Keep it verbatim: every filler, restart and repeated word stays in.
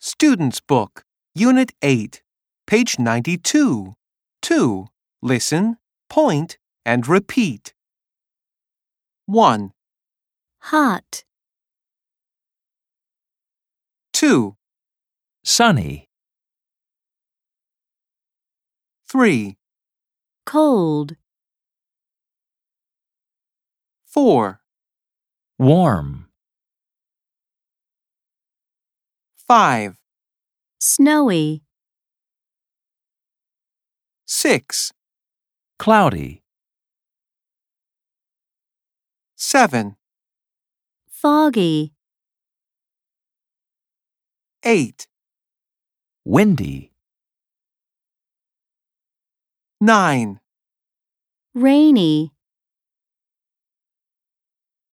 Student's Book, Unit eight, page ninety-two. two. Listen, point, and repeat. one, Hot, two, Sunny, three, cold, four, warm, five, snowy, six, cloudy, seven, foggy, eight, windy, nine. rainy.